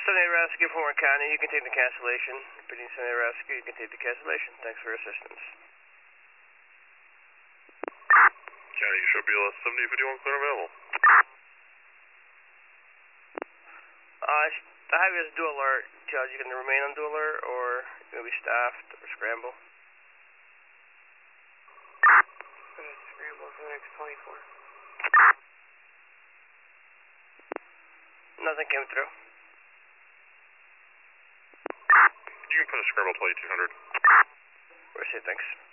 Sunday Rescue from Warren County, you can take the cancellation. Repeating Sunday Rescue, you can take the cancellation. Thanks for your assistance. County, you should be less 7051 clear available. I have you as dual alert. Tell you can remain on dual alert, or you're going to be staffed, or scramble. Scramble for the next 24. Nothing came through. You can put a scramble 2200. We're safe, thanks.